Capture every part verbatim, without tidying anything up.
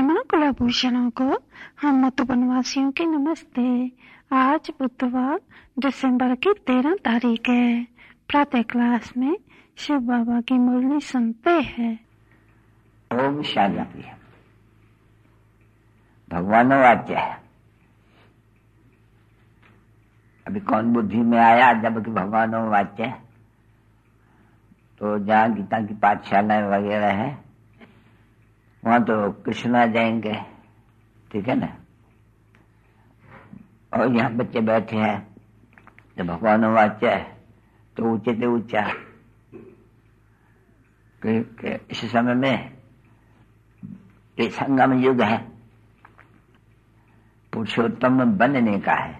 माँ कुलभूषणों को हम मधुबनवासियों की नमस्ते। आज बुधवार दिसंबर की तेरह तारीख है। प्रातः क्लास में शिव बाबा की मुरली सुनते हैं। ओम शांति। भगवान वाच्य है। अभी कौन बुद्धि में आया जबकि भगवान वाच्य है। तो जहाँ गीता की पाठशाला वगैरह है वहां तो कृष्ण आ जाएंगे, ठीक है ना। और यहाँ बच्चे बैठे हैं जब भगवान वाच्य है तो ऊंचे से ऊंचा इस समय में ये संगम युग है, पुरुषोत्तम बनने का है।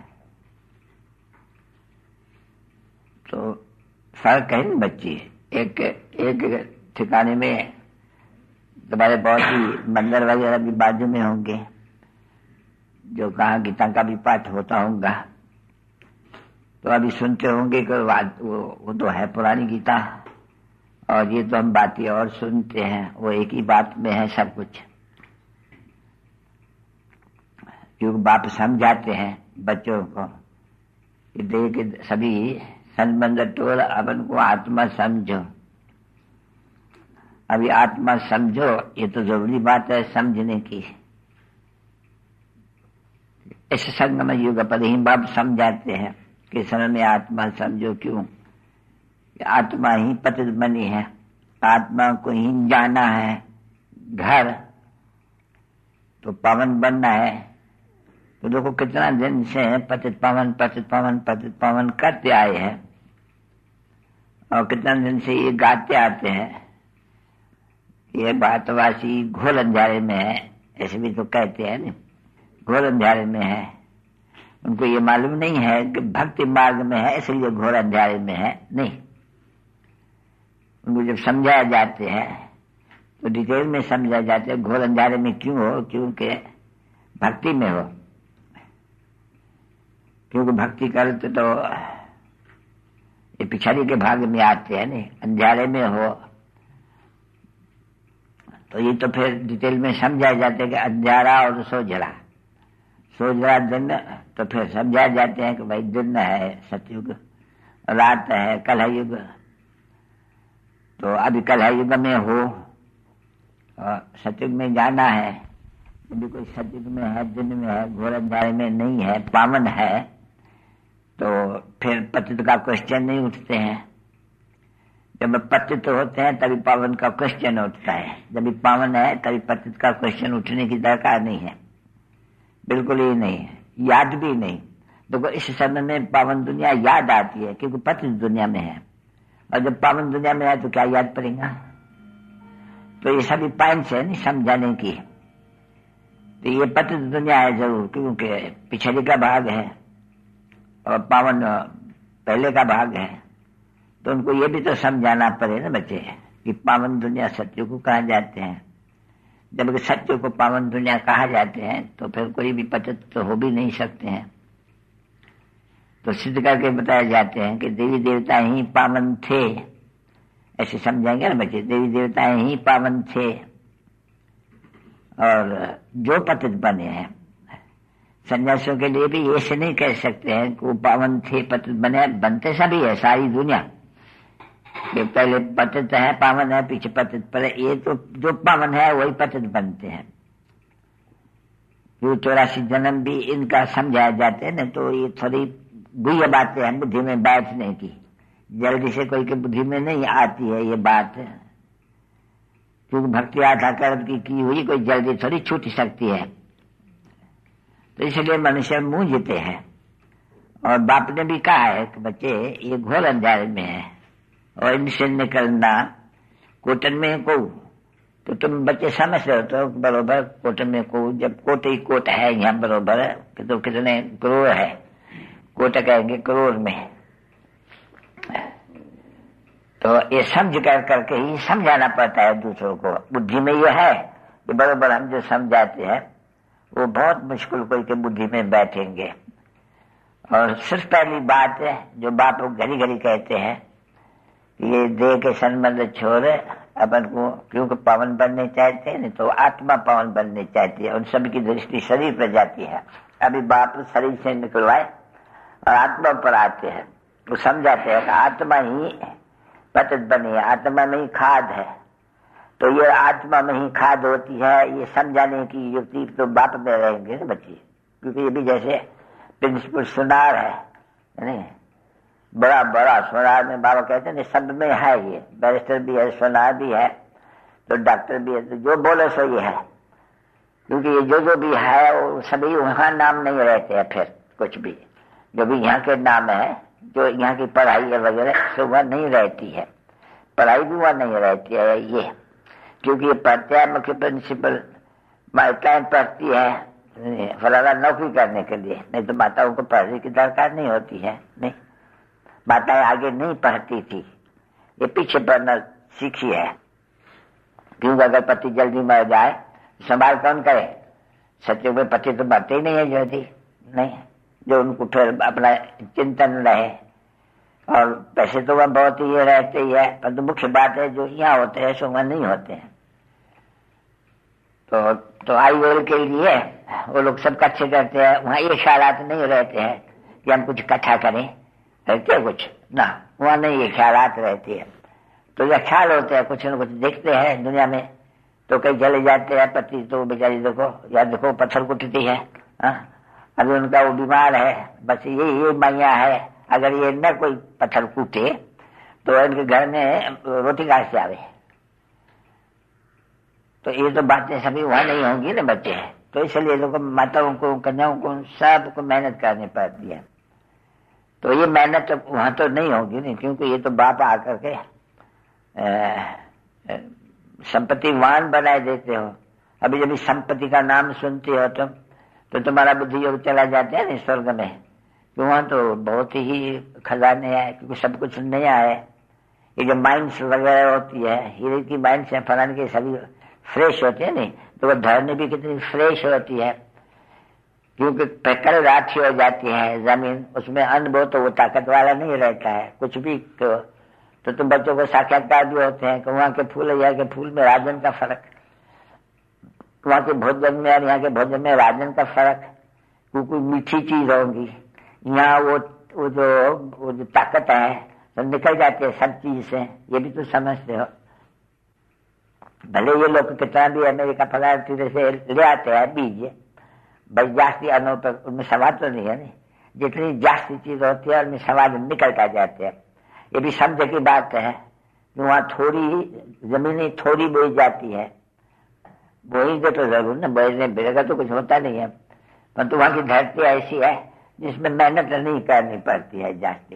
तो फर्क है ना बच्ची, एक एक ठिकाने में तुम्हारे बहुत ही मंदिर वगैरह भी बाजू में होंगे जो कहाँ गीता का भी पाठ होता होगा, तो अभी सुनते होंगे कि वो, वो तो है पुरानी गीता और ये तो हम बातें और सुनते हैं। वो एक ही बात में है सब कुछ, क्योंकि बाप समझाते हैं बच्चों को कि देख सभी संबंध टोल अपन को आत्मा समझो। अभी आत्मा समझो ये तो जरूरी बात है समझने की। इस संगम युग पर ही बाप समझाते हैं कि समय में आत्मा समझो। क्यों? आत्मा ही पतित बनी है, आत्मा को ही जाना है घर, तो पावन बनना है। तो देखो कितना दिन से पतित पावन पतित पावन पतित पावन करते आए हैं और कितना दिन से ये गाते आते हैं। ये भारतवासी घोर अंधारे में है, ऐसे भी तो कहते हैं ना, घोर अंधारे में है। उनको ये मालूम नहीं है कि भक्ति मार्ग में है इसलिए घोर अंधारे में है, नहीं। उनको जब समझाया जाते हैं तो डिटेल में समझाया जाते हैं घोर अंधारे में क्यों हो, क्योंकि भक्ति में हो। क्योंकि भक्ति करते तो ये पिछड़ी के भाग में आते हैं नहीं, अंधारे में हो तो ये तो फिर डिटेल में समझाया जाते हैं कि अंधारा और सोझरा, सोझरा दिन, तो फिर समझाए जाते हैं कि भाई दिन है सतयुग, रात है कलयुग। तो अभी कलयुग में हो और सतयुग में जाना है, यदि कोई सतयुग में है, दिन में है, घोर अंधारे में नहीं है, पावन है, तो फिर पतित का क्वेश्चन नहीं उठते हैं। जब पतित होते हैं तभी पावन का क्वेश्चन उठता है, जब पावन है तभी पतित का क्वेश्चन उठने की दरकार नहीं है, बिल्कुल ही नहीं है, याद भी नहीं। देखो इस समय में पावन दुनिया याद आती है क्योंकि पतित दुनिया में है, और जब पावन दुनिया में है तो क्या याद पड़ेगा। तो ये सभी पॉइंट्स है नहीं समझाने की। तो ये पतित दुनिया है जरूर, क्योंकि पिछड़ी का भाग है और पावन पहले का भाग है। तो उनको ये भी तो समझाना पड़े ना बच्चे कि पावन दुनिया सत्य को कहा जाते हैं। जबकि सत्य को पावन दुनिया कहा जाते हैं तो फिर कोई भी पतित तो हो भी नहीं सकते हैं। तो सिद्ध करके बताए जाते हैं कि देवी देवता ही पावन थे, ऐसे समझाएंगे ना बच्चे, देवी देवता ही पावन थे और जो पतित बने हैं। सन्यासियों के लिए भी ऐसे नहीं कह सकते हैं कि वो पावन थे पतित बने, बनते सभी है सारी दुनिया कि पहले पतित है पावन है पीछे पतित पड़े। ये तो जो पावन है वही पतित बनते हैं। जो चौरासी जन्म भी इनका समझाया जाते हैं ना, तो ये थोड़ी गुह्य बातें हैं बुद्धि में बैठने की, जल्दी से कोई के बुद्धि में नहीं आती है ये बात, क्योंकि भक्ति आधा कर्म की की हुई कोई जल्दी थोड़ी छूट सकती है। तो इसलिए मनुष्य मूंझते हैं। और बाप ने भी कहा है कि बच्चे ये घोर अंधारे में है और इनसे निकलना कोटन में को, तो तुम बच्चे समझ रहे हो तो बरोबर कोटन में को, जब कोट ही कोट है यहाँ बरोबर है कि तो कितने करोड़ है, कोट कहेंगे करोड़ में। तो ये समझ कर करके ही समझाना पड़ता है दूसरों को। बुद्धि में ये है कि बरोबर हम जो समझाते हैं वो बहुत मुश्किल कोई के बुद्धि में बैठेंगे। और सिर्फ पहली बात है जो बाप घड़ी घड़ी कहते हैं ये देह के संबंध छोड़ अपन को, क्योंकि पवन बनने चाहते हैं, नहीं तो आत्मा पवन बनने चाहती है। उन सभी की दृष्टि शरीर पर जाती है। अभी बाप शरीर से निकलवाए और आत्मा पर आते हैं, वो समझाते हैं कि आत्मा ही पतित बनी है, आत्मा में ही खाद है। तो ये आत्मा में ही खाद होती है, ये समझाने की युक्ति तो बाप में रहेंगे ना बच्चे, क्योंकि ये भी जैसे प्रिंसिपल सुनार है नहीं, बड़ा बड़ा सुनार में बाबा कहते हैं सब में है, ये बैरिस्टर भी है, सुनार भी है, तो डॉक्टर भी है, तो जो बोले सो ये है। क्योंकि ये जो जो भी है वो सभी वहां नाम नहीं रहते हैं, फिर कुछ भी जो भी यहाँ के नाम है, जो यहाँ की पढ़ाई है वगैरह सो वह नहीं रहती है, पढ़ाई भी वह नहीं रहती है ये, क्योंकि ये पढ़ते हैं मुख्य प्रिंसिपल माताएं पढ़ती है फलाना नौकरी करने के लिए, नहीं तो माताओं को पढ़ने की दरकार नहीं होती है। नहीं, माताएं आगे नहीं पढ़ती थी, ये पीछे पढ़ना सीखी है। क्योंकि अगर पति जल्दी मर जाए संभाल कौन करे? सत्युग में पति तो मरते ही नहीं है जल्दी, नहीं, जो उनको फिर अपना चिंतन रहे। और पैसे तो वह बहुत ही रहते ही है, परंतु मुख्य बात है जो यहाँ होते हैं सो वह नहीं होते हैं। तो तो आई ओल के लिए वो लोग सब कच्चे करते हैं, वहाँ ये ख्यालात नहीं रहते हैं कि हम कुछ इकट्ठा करें, रहते कुछ ना, वहाँ नहीं ये ख्यालात रहते हैं। तो यह ख्याल होते हैं, कुछ न कुछ देखते हैं दुनिया में, तो कहीं चले जाते हैं पति, तो बेचारी देखो या देखो पत्थर कुटती है, अभी उनका वो बीमार है, बस ये ये मैया है, अगर ये न कोई पत्थर कूटे तो इनके घर में रोटी कहाँ से आवे। तो ये तो बातें सभी वहां नहीं होंगी ना बच्चे, तो इसलिए लोगों माताओं को कन्याओं को सबको मेहनत करनी पड़ती है। तो ये मेहनत तो वहां तो नहीं होगी नहीं, क्योंकि ये तो बाप आकर के संपत्तिवान बनाए देते हो। अभी जब संपत्ति का नाम सुनते हो तुम तो तुम्हारा बुद्धि योग चला जाता है ना स्वर्ग में, तो वहां तो बहुत ही खजाने हैं, क्योंकि सब कुछ नया है। ये जो माइंस वगैरह होती है, हीरे की माइंस है, फलाने के सभी फ्रेश होते हैं नहीं, तो वो धरनी भी कितनी फ्रेश होती है, क्योंकि पेकल राठी हो जाती है जमीन, उसमें अन्न बो तो वो ताकत वाला नहीं रहता है कुछ भी। तो, तो तुम बच्चों को साक्षात्कार भी होते हैं कि वहाँ के फूल है, यहाँ के फूल में राजन का फर्क, वहाँ के भोजन में और यहाँ के भोजन में राजन का फर्क, कोई कोई मीठी चीज होगी, यहाँ वो वो जो वो जो ताकत है तो निकल जाती है सब चीज से, ये भी तो समझते हो। भले ये लोग कितना भी अमेरिका फला से ले आते हैं बीज, बस जास्ती अनो पर उनमें स्वाद तो नहीं है, नहीं, जितनी जास्ती चीज होती है उनमें स्वाद निकलता जाते हैं। ये भी समझ की बात है कि वहाँ थोड़ी जमीनी थोड़ी बोई जाती है, बोएंगे तो जरूर ना, बोएंगे बिरेगा तो कुछ होता नहीं है, परंतु वहाँ की धरती ऐसी है जिसमें मेहनत नहीं करनी पड़ती है जास्ती,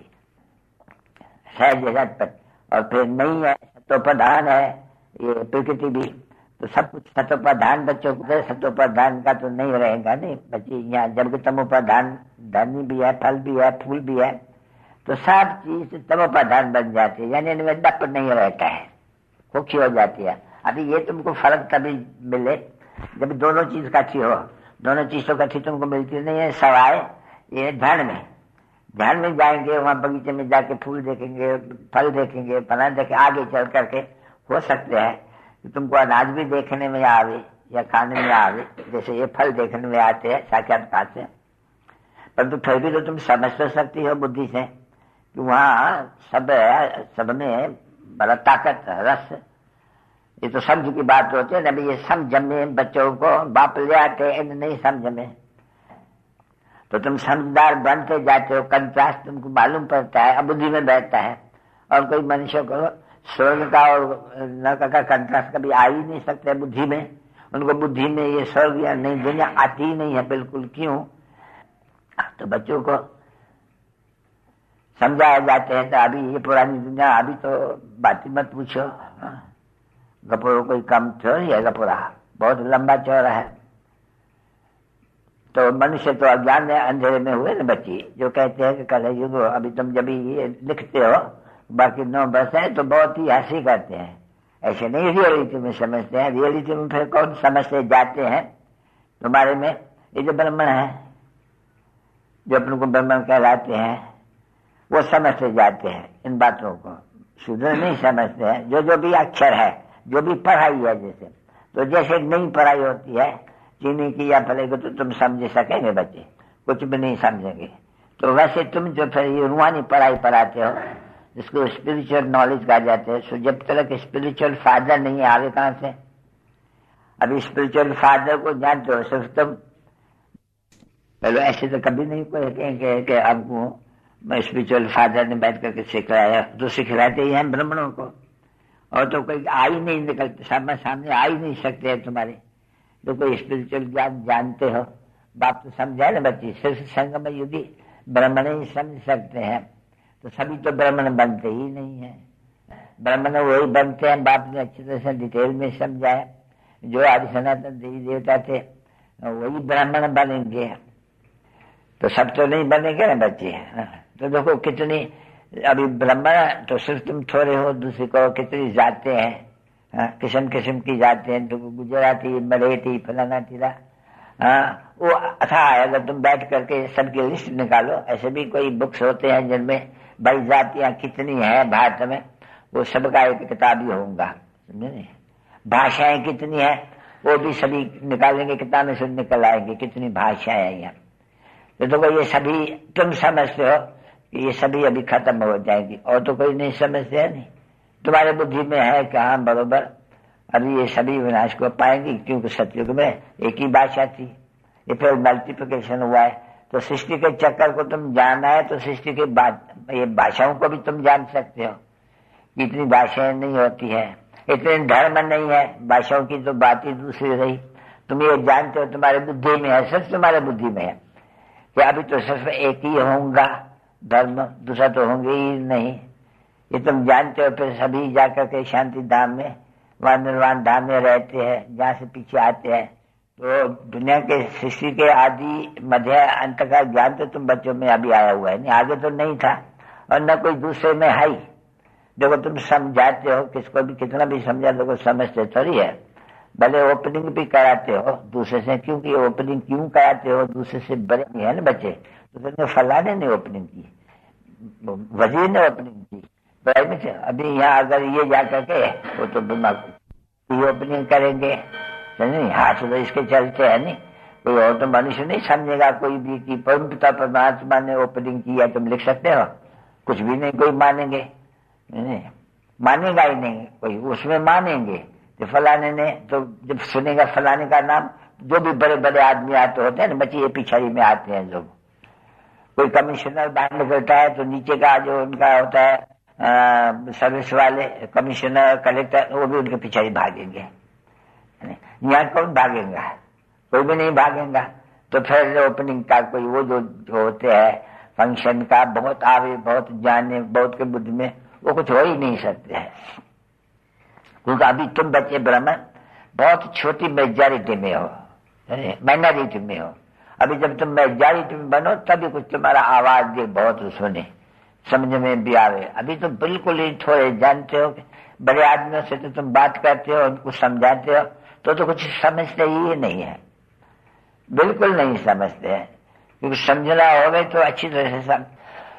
सहज झटपट। और फिर नहीं है सतोप्रधान है ये प्रकृति भी, तो सब कुछ सतोप्रधान बच्चों को, सतोप्रधान का तो नहीं रहेगा नहीं बच्चे यहाँ, जबकि तमोप्रधान धनी भी है, फल भी है, फूल भी है, तो सब चीज तमोप्रधान बन जाती है, यानी इनमें दप नहीं रहता है, खुशी हो जाती है। अभी ये तुमको फर्क तभी मिले जब दोनों चीज इकट्ठी हो, दोनों चीज तो इकट्ठी तुमको मिलती नहीं है, सवाए ये ध्यान में, ध्यान में जाएंगे, वहां बगीचे में जाके फूल देखेंगे, फल देखेंगे, फल देखे, आगे चल करके हो सकते हैं कि तुमको अनाज भी देखने में आवे या खाने में आवे, जैसे ये फल देखने में आते हैं साक्षात्कार से, परंतु फिर भी तो तुम समझ तो सकती हो बुद्धि से कि वहाँ सब सब में बड़ा ताकत रस, ये तो समझ की बात होती है ना। ये समझ में बच्चों को बाप ले आते हैं, नहीं समझ में, तो तुम समझदार बनते जाते हो, कंट्रास्ट तुमको मालूम पड़ता है, अबुद्धि में बैठता है। और कोई मनुष्य को स्वर्ग का और नरक का कंट्रास्ट कभी आ ही नहीं सकते बुद्धि में, उनको बुद्धि में ये स्वर्ग या नहीं दुनिया आती ही नहीं है बिल्कुल। क्यों? तो बच्चों को समझाए जाते हैं, तो अभी ये पुरानी दुनिया, अभी तो बात मत पूछो, गपोरों कोई कम चौड़ी है, गपोरा बहुत लंबा चौड़ा है। तो मनुष्य तो अज्ञान में अंधेरे में हुए ना बच्चे, जो कहते हैं कि कल युग, अभी तुम जब ये लिखते हो बाकी नौ बरस है तो बहुत ही हंसी करते हैं, ऐसे नहीं रियलिटी में समझते हैं। रियलिटी में फिर कौन समझते जाते हैं तुम्हारे में, ये जो ब्राह्मण है, जो अपने को ब्राह्मण कहलाते हैं, वो समझते जाते हैं इन बातों को, शूद्र नहीं समझते हैं। जो जो भी अक्षर है, जो भी पढ़ाई है, जैसे तो जैसे नई पढ़ाई होती है चीनी की या फले को, तो तुम समझ सकेंगे बच्चे, कुछ भी नहीं समझेंगे। तो वैसे तुम जो फिर ये रूहानी पढ़ाई पढ़ाते हो, जिसको स्पिरिचुअल नॉलेज कहा जाते हैं, सो जब तक स्पिरिचुअल फादर नहीं आगे कहां से? अभी स्पिरिचुअल फादर को जानते हो सिर्फ तुम। पहले ऐसे तो कभी नहीं कोई कहेंगे कि आपको स्पिरिचुअल फादर ने बैठ करके सिखलाया, तो सिखलाते ही हैं ब्राह्मणों को, और तो कोई आ ही नहीं निकलते, सामने सामने आ ही नहीं सकते हैं तुम्हारे। तो कोई स्पिरिचुअल ज्ञान जानते हो, बाप तो समझाए ना बच्चे, सिर्फ संगम युगी ब्राह्मण ही समझ सकते हैं, तो सभी तो ब्राह्मण बनते ही नहीं है। ब्राह्मण वही बनते हैं, बाप ने अच्छी तरह से डिटेल में समझाया। जो आदि सनातन देवी देवता थे वही ब्राह्मण बनेंगे, तो सब तो नहीं बनेंगे ना बच्चे। तो देखो कितनी अभी ब्राह्मण तो सिर्फ तुम थोड़े हो, दूसरी को कितनी जाते हैं, किस्म किस्म की जाते हैं, तो गुजराती, मराठी, फलाना टीला, हाँ वो अच्छा है। अगर तुम बैठ करके सबकी लिस्ट निकालो, ऐसे भी कोई बुक्स होते हैं जिनमें भाई जातियां कितनी है भारत में, वो सबका एक किताब ही होगा, समझे नहीं। भाषाएं कितनी है वो भी सभी निकालेंगे, किताबें से निकल आएंगे कितनी भाषाएं हैं यहाँ। तो देखो ये सभी तुम समझते हो कि ये सभी अभी खत्म हो जाएंगी, और तो कोई नहीं समझते है नहीं। तुम्हारे बुद्धि में है कि हाँ बरोबर अभी ये सभी विनाश को पाएंगी, क्योंकि सतयुग में एक ही भाषा थी, ये फिर मल्टीप्लिकेशन हुआ है। तो सृष्टि के चक्कर को तुम जानना है तो सृष्टि के बाद ये भाषाओं को भी तुम जान सकते हो कि इतनी भाषाएं नहीं होती है, इतने धर्म नहीं है, भाषाओं की तो बात ही दूसरी रही। तुम ये जानते हो, तुम्हारे बुद्धि में है, सिर्फ तुम्हारे बुद्धि में है कि अभी तो सिर्फ एक ही होगा धर्म, दूसरा तो होंगे ही नहीं। ये तुम जानते हो। फिर सभी जाकर के शांति धाम में, वहां निर्वाण धाम में रहते हैं, जहां से पीछे आते हैं। तो दुनिया के सृष्टि के आदि मध्य अंत का ज्ञान तो तुम बच्चों में अभी आया हुआ है, नहीं आगे तो नहीं था, और न कोई दूसरे में है ही। देखो तुम समझाते हो, किसको भी कितना भी समझा दो, समझते थोड़ी है। भले ओपनिंग भी कराते हो दूसरे से, क्योंकि ओपनिंग क्यों कराते हो, दूसरे से बड़े नहीं है ना बच्चे। तो तुमने फलाने ने ओपनिंग की, वजीर ने ओपनिंग की, प्राइवेट। अभी यहाँ अगर ये जाकर के वो तो ये ओपनिंग करेंगे, नहीं हाथ तो इसके चलते है नहीं, कोई और तो मनुष्य नहीं समझेगा कोई भी कि परम पिता परमात्मा ने ओपनिंग किया। तुम लिख सकते हो, कुछ भी नहीं कोई मानेंगे, नहीं मानेगा ही नहीं कोई, उसमें मानेंगे तो फलाने ने। तो जब सुनेगा फलाने का नाम, जो भी बड़े बड़े आदमी आते होते हैं ना बच्चे, ये पिछाड़ी में आते हैं लोग। कोई कमिश्नर बाहर निकलता है तो नीचे का जो उनका होता है सर्विस वाले, कमिश्नर, कलेक्टर, वो भी उनके पिछाड़ी भागेंगे। यहाँ कौन भागेगा? कोई भी नहीं भागेगा। तो फिर ओपनिंग का कोई वो जो, जो होते हैं फंक्शन का, बहुत आवे, बहुत जाने, बहुत के बुद्धि में, वो कुछ हो ही नहीं सकते हैं। क्योंकि अभी तुम बच्चे ब्राह्मण बहुत छोटी मेजॉरिटी में हो, माइनॉरिटी में हो। अभी जब तुम मेजॉरिटी में बनो तभी कुछ तुम्हारा आवाज भी बहुत सुने, समझ में भी आवे। अभी तो बिल्कुल ही थोड़े जानते हो। बड़े आदमियों से तो तुम बात करते हो, उनको समझाते हो, तो तो कुछ समझते ही नहीं है, बिल्कुल नहीं समझते हैं। क्योंकि समझना होवे तो अच्छी तरह से समझ,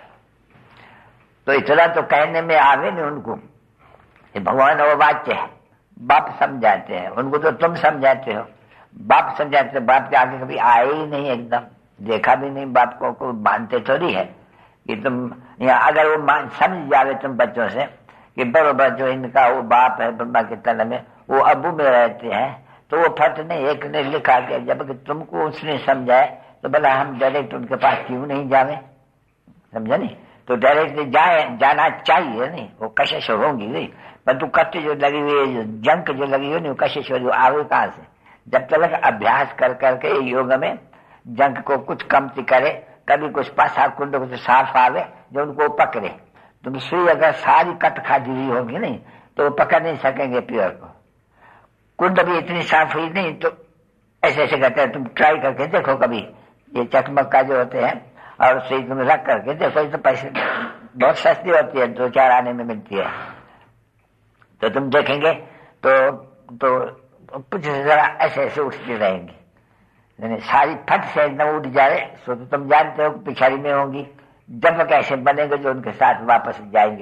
तो इतना तो कहने में आवे नहीं उनको। भगवान वो वाच्य है, बाप समझाते हैं उनको, तो तुम समझाते हो, बाप समझाते हो। बाप के आगे कभी आए ही नहीं, एकदम देखा भी नहीं बाप को, को मानते थोड़ी है कि तुम यहाँ। अगर वो मान समझ जावे तुम बच्चों से कि बरोबर जो इनका वो बाप है ब्रह्मा के तन में, वो अबू में रहते हैं, तो वो फट नहीं, एक ने लिखा के जबकि तुमको उसने समझाए, तो भला हम डायरेक्ट उनके पास क्यों नहीं जावे, समझा नहीं। तो डायरेक्ट जाए, जाना चाहिए नहीं, वो कशिश होंगी नहीं, परंतु कष्ट जो लगी हुई, जंक जो लगी हुई नहीं, वो कशिश हो आवे कहाँ से? जब तक अभ्यास कर करके योग में जंक को कुछ कम करे, कभी कुछ पासा कुंड कुछ साफ आवे जो उनको पकड़े। तुम सुई अगर सारी कट खादी हुई होगी नहीं तो वो पकड़ नहीं सकेंगे प्योर को। कुंड भी इतनी साफ हुई नहीं तो ऐसे ऐसे करते हैं। तुम ट्राई करके देखो कभी, ये चकमक का जो होते हैं, और सुई तुम रख करके देखो, तो पैसे बहुत सस्ती होती है, दो चार आने में मिलती है। तो तुम देखेंगे तो तो कुछ जरा ऐसे ऐसे उठती रहेंगी, सारी फट से एकदम उठ जाए। सो तो तुम जानते हो पिछाड़ी में होंगी। जब कैसे बनेंगे जो उनके साथ वापस जाएंगे,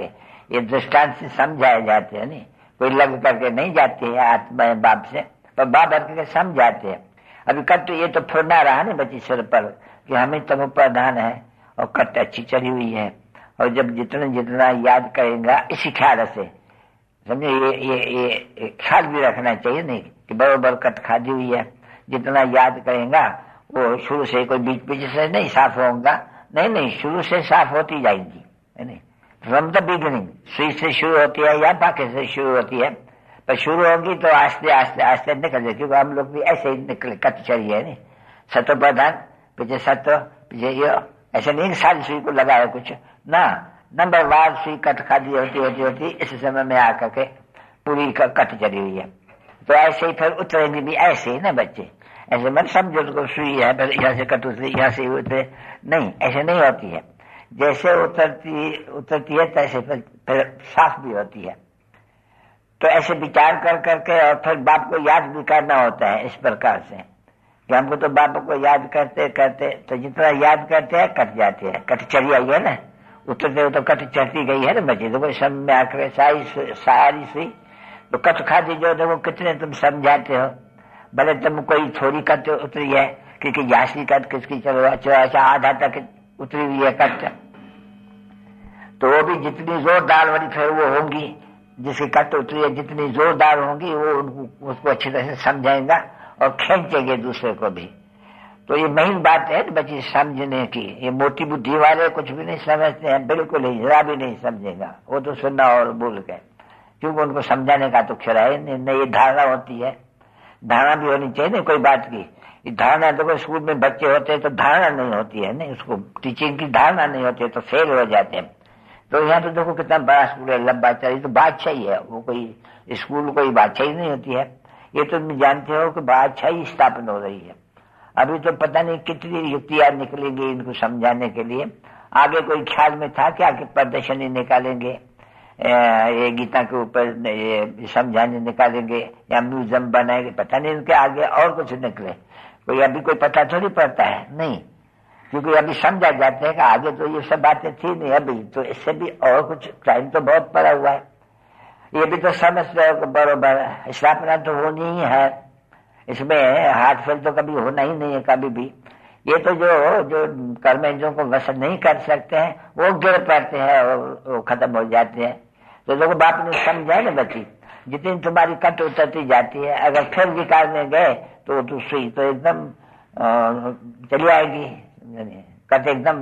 ये दृष्टांत से समझाए जाते हैं। नहीं कोई लग करके नहीं जाती है आत्मा बाप से, पर बाप भर करके समझाते हैं। अभी कट ये तो फुरना रहा ना बच्ची सिर पर कि हमें तम प्रधान है और कट अच्छी चढ़ी हुई है, और जब जितना जितना याद करेगा इसी ख्याल से समझे, ये ये ये ख्याल भी रखना चाहिए नहीं कि बराबर कट खादी हुई है। जितना याद करेगा वो शुरू से कोई बीच बीच से नहीं साफ होगा, नहीं नहीं शुरू से साफ होती जाएगी, है नहीं। फ्रॉम द बिगिनिंग सुई से शुरू होती है या पाके से शुरू होती है, पर शुरू होगी तो आस्ते आस्ते आस्ते निकल, क्योंकि हम लोग भी ऐसे ही निकले कट चढ़ी है नहीं। सत्व प्रधान पीछे सत्व पीछे ये, ऐसे नहीं सारी सुई को लगाया कुछ ना, नंबर वार सुई कट खादी होती होती होती इस समय में आकर के पूरी कट चढ़ी हुई है। तो ऐसे ही फिर उतरेंगे भी ऐसे ही ना बच्चे, ऐसे मत समझो तो सुई है फिर यहाँ से कट उतरी यहाँ से उतरे, नहीं ऐसे नहीं होती है। जैसे उतरती उतरती है तैसे फिर, फिर साफ भी होती है। तो ऐसे विचार कर करके और फिर बाप को याद भी करना होता है इस प्रकार से कि हमको तो बाप को याद करते करते तो जितना याद करते हैं कट जाते हैं, कट चढ़ी आई है ना, उतरते हो तो कट चढ़ती गई है ना बच्चे। तो कोई सब में आकर सारी सारी सुई तो कट खाती जो देखो कितने तुम समझाते हो, भले तुम कोई थोड़ी कट उतरी है क्योंकि यासी कट किसकी चलो अच्छा आधा तक उतरी हुई है कट, तो वो भी जितनी जोरदार वाली फिर वो होंगी जिसकी कट उतरी है, जितनी जोरदार होंगी वो उनको उसको अच्छी तरह से समझाएगा और खींचेंगे दूसरे को भी। तो ये मेन बात है बच्चे समझने की। ये मोटी बुद्धि वाले कुछ भी नहीं समझते हैं, बिल्कुल ही जरा भी नहीं समझेगा, वो तो सुनना और भूल गए, क्योंकि उनको समझाने का तो खेला है नहीं। ये धारणा होती है, धारणा भी होनी चाहिए ना कोई बात की। ये धारणा देखो स्कूल में बच्चे होते हैं तो धारणा नहीं होती है नहीं, उसको टीचिंग की धारणा नहीं होती है तो फेल हो जाते हैं। तो यहाँ तो देखो कितना बड़ा स्कूल है, लंबा चली तो बादशाही है, वो कोई स्कूल कोई बादशाही नहीं होती है। ये तो तुम जानते हो कि बादशाही स्थापना हो रही है। अभी तो पता नहीं कितनी युक्तियां निकलेंगी इनको समझाने के लिए। आगे कोई ख्याल में था क्या कि प्रदर्शनी निकालेंगे, ये गीता के ऊपर ये समझाने निकालेंगे या म्यूजियम बनाएंगे, पता नहीं इनके आगे और कुछ निकले। कोई अभी कोई पता थोड़ी पड़ता है नहीं, क्योंकि अभी समझा जाते हैं कि आगे तो ये सब बातें थी नहीं, अभी तो इससे भी और कुछ टाइम तो बहुत पड़ा हुआ है। ये भी तो समझते हो बरोबर स्थापना तो होनी ही है, इसमें हाथ फेल तो कभी होना ही नहीं है कभी भी। ये तो जो जो कर्मेंद्रियों को वश नहीं कर सकते हैं वो गिर पड़ते हैं और वो खत्म हो जाते हैं। तो देखो बाप ने समझा ना बच्ची, जितनी तुम्हारी कट उतरती जाती है अगर फिर विकार में गए तो तो सुई तो एकदम चली आएगी, कट एकदम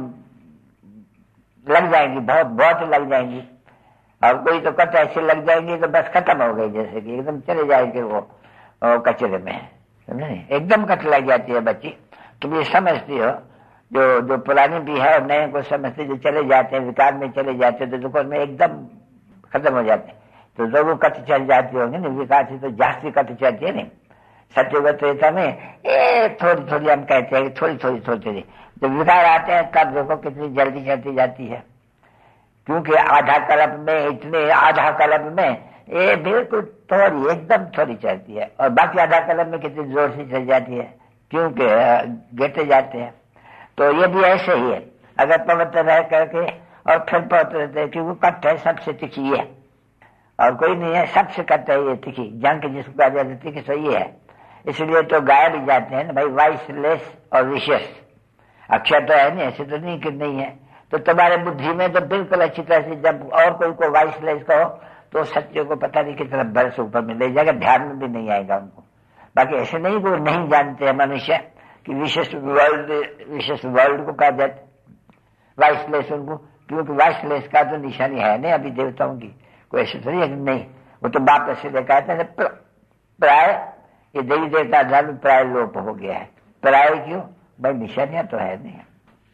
लग जाएंगी, बहुत बहुत लग जाएंगी। और कोई तो कट ऐसे लग जाएंगी तो बस खत्म हो गई, जैसे कि एकदम चले जाएंगे वो कचरे में, समझे एकदम कट लग जाती है बच्ची। तुम ये समझती हो जो जो पुरानी भी है और नए को समझते जो चले जाते हैं विकार में चले जाते हैं तो दुकान में एकदम खत्म हो जाते हैं। तो जरूर कट चल जाती होंगी ना, विकार से तो जास्ती कट चलती है नहीं। सत्यवत त्रेता में ए थोड़ी थोड़ी हम कहते हैं थोड़ी थोड़ी थोड़ी थोड़ी जब विकार आते हैं तब देखो कितनी जल्दी चलती जाती है, क्योंकि आधा कल्प में इतने आधा कल्प में ये बिल्कुल थोड़ी एकदम थोड़ी चलती है और बाकी आधा कल्प में कितनी जोर से चल जाती है क्योंकि गिरते जाते हैं। तो ये भी ऐसे ही है, अगर पवित्र रह करके और फिर पवित्र रहते हैं, क्योंकि कट है सबसे तिखी है और कोई नहीं है, सबसे कट है ये तिखी, जंग जिसको कहा जाता है तिखी सही है। इसलिए तो गाय भी जाते हैं ना भाई, वाइसलेस और विशेष अक्षर तो है नहीं, ऐसे तो नहीं कि नहीं है। तो तुम्हारे बुद्धि में तो बिल्कुल अच्छी तरह से जब और कोई को वाइसलेस कहो तो सत्य को पता नहीं कितना बरस ऊपर में ले जाएगा, ध्यान में भी नहीं आएगा उनको। बाकी ऐसे नहीं वो नहीं जानते हैं मनुष्य कि विशेष वर्ल्ड विशेष वर्ल्ड को कहा जाता वाइसलेस उनको, क्योंकि वाइसलेस का तो निशानी है नहीं अभी देवताओं की, कोई ऐसे थोड़ी है नहीं। वो तो बाप ऐसे लेकर आते हैं प्राय ये देवी देवता धर्म प्राय लोप हो गया है। प्राय क्यों भाई, निशानियां तो है नहीं।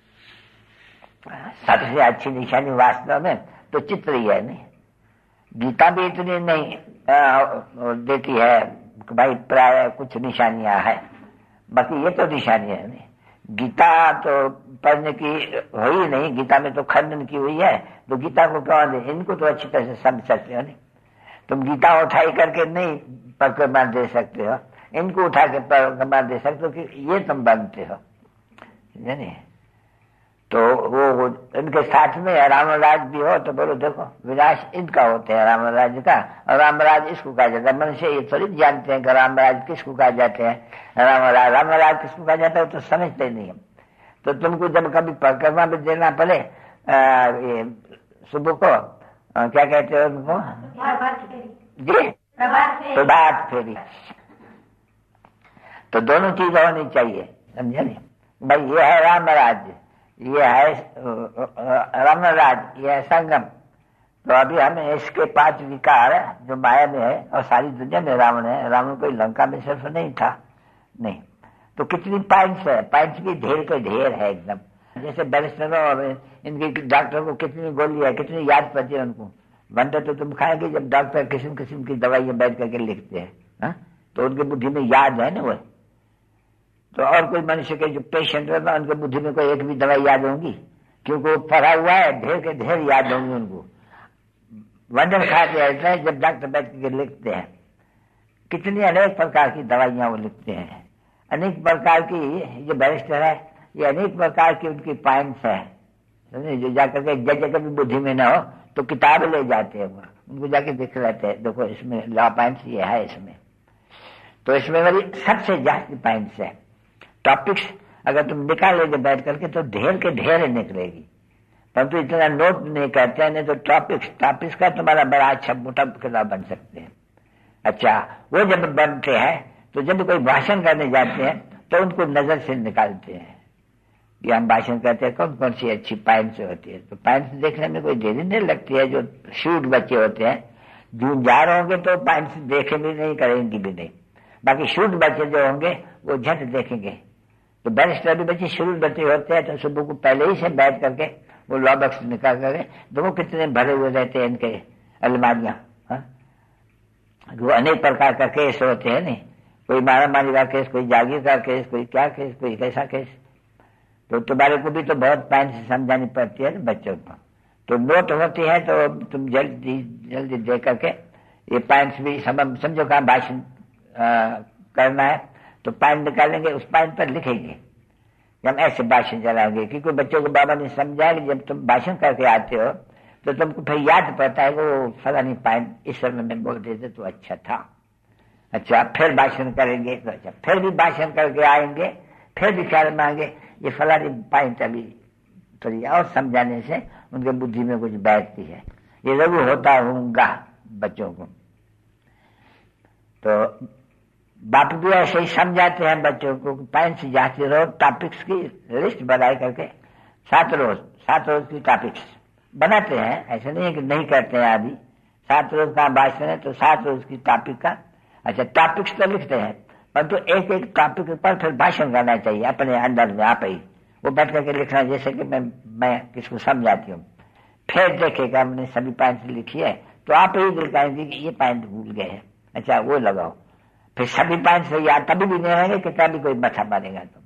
सबसे अच्छी निशानी वास्तव में तो चित्र ही है नहीं। गीता भी इतनी नहीं देती है कि भाई प्राय कुछ निशानियां है, बाकी ये तो निशानियां है नहीं। गीता तो पढ़ने की हुई नहीं, गीता में तो खंडन की हुई है, तो गीता को क्यों दे, इनको तो अच्छी तरह से समझ सकते हो नहीं। तुम गीता उठाई करके नहीं परिक्रमा दे सकते हो, इनको उठा के परिक्रमा दे सकते हो कि ये तुम बनते हो, नहीं। तो वो इनके साथ में रामराज भी हो तो बोलो देखो विनाश इनका होते हैं रामराज का, और रामराज इसको कहा जाता है। मनुष्य ये थोड़ी जानते हैं कि रामराज किसको कहा जाते हैं, रामराज रामराज किसको कहा जाता है तो समझते नहीं है। तो तुमको जब कभी परिक्रमा भी देना पड़े ये सुबह को आ, क्या कहते हैं उनको जी प्रभात फेरी, तो दोनों चीज होनी चाहिए, समझे नहीं भाई। ये है रामराज, ये है रामराज, ये है संगम। तो अभी हमें इसके पांच विकार जो माया में है और सारी दुनिया में रावण है, रावण कोई लंका में सिर्फ नहीं था नहीं, तो कितनी पॉइंट्स है, पॉइंट्स की ढेर के ढेर है एकदम। जैसे बैरिस्टरों और इनके डॉक्टर को कितनी गोली है, कितनी याद पड़ती है उनको। वंडे तो तुम खाएंगे जब डॉक्टर किस्म किस्म की दवाइयां बैठ करके लिखते हैं, हा? तो उनकी बुद्धि में याद है ना वो। तो और कोई मनुष्य के जो पेशेंट रहता है उनके बुद्धि में कोई एक भी दवाई याद होंगी, क्योंकि वो पढ़ा हुआ है, ढेर के ढेर याद होंगी उनको। वंडन खाते रहते हैं जब डॉक्टर बैठ करके लिखते हैं, कितनी अनेक प्रकार की दवाइयां वो लिखते हैं, अनेक प्रकार की। जो बैरिस्टर है ये अनेक प्रकार की उनकी पॉइंट्स है, जो जाकर के जज जगह भी बुद्धि में ना हो तो किताब ले जाते हैं, उनको जाके देख लेते हैं, देखो इसमें लॉ पॉइंट्स ये है इसमें। तो इसमें मेरी सबसे ज्यादा पॉइंट्स है। टॉपिक्स अगर तुम निकालोगे बैठ करके तो ढेर के ढेर निकलेगी, परंतु इतना नोट नहीं करते हैं, नहीं तो टॉपिक्स टॉपिक्स का तुम्हारा बड़ा अच्छा मोटा किताब बन सकते हैं। अच्छा वो जब बनते हैं तो जब कोई भाषण करने जाते हैं तो उनको नजर से निकालते हैं कि हम भाषण करते हैं कौन कौन सी अच्छी पॉइंट्स होती है। तो पॉइंट्स देखने में कोई देरी नहीं लगती है। जो शूट बच्चे होते हैं जूझार होंगे तो पॉइंट्स देखे भी नहीं, करेंगे भी नहीं। बाकी शूट बच्चे जो होंगे वो झट देखेंगे। तो बैरिस्टर भी बच्चे शुरू बच्चे होते हैं तो सुबह को पहले ही से बैठ करके वो लॉ बॉक्स निकाल करके देखो कितने भरे हुए रहते हैं इनके अलमारियां। वो अनेक प्रकार का केस होते हैं, नहीं कोई मारा मारी का केस, कोई जागीर का केस, कोई क्या केस, कोई कैसा केस। तो तुम्हारे को भी तो बहुत पॉइंट से समझानी पड़ती है ना बच्चों को। तो नोट होती है तो तुम जल्दी जल्दी दे करके ये पॉइंट्स भी समझो कहाँ भाषण करना है तो पॉइंट निकालेंगे, उस पॉइंट पर लिखेंगे कि हम ऐसे भाषण चलाएंगे। क्योंकि बच्चों को बाबा ने समझाया कि जब तुम भाषण करके आते हो तो तुमको फिर याद पड़ता है कि वो फलानी पॉइंट इस समय में बोल देते तो अच्छा था। अच्छा फिर भाषण करेंगे तो अच्छा, फिर भी भाषण करके आएंगे, फिर भी ख्याल मांगे ये फलानी पॉइंट अभी थोड़ी और समझाने से उनके बुद्धि में कुछ बैठती है। ये जरूर होता होगा बच्चों को। तो बाप भी ऐसे ही समझाते हैं बच्चों को, पॉइंट्स जाते रहो, टॉपिक्स की लिस्ट बनाए करके सात रोज सात रोज की टॉपिक्स बनाते हैं। ऐसे नहीं है कि नहीं करते हैं आदि। सात रोज का भाषण है तो सात रोज की टॉपिक का अच्छा टॉपिक्स तो लिखते हैं, परंतु तो एक एक टॉपिक पर फिर भाषण करना चाहिए अपने अंदर में आप ही। वो बैठ करके लिखना, जैसे कि मैं मैं किसको समझाती हूँ, फिर देखेगा हमने सभी पॉइंट लिखी है तो आप ही दिखाएंगे कि ये पॉइंट भूल गए हैं, अच्छा वो लगाओ। फिर सभी पॉइंट से याद तभी भी नहीं रहेंगे कितना भी कोई मथा मारेगा तुम।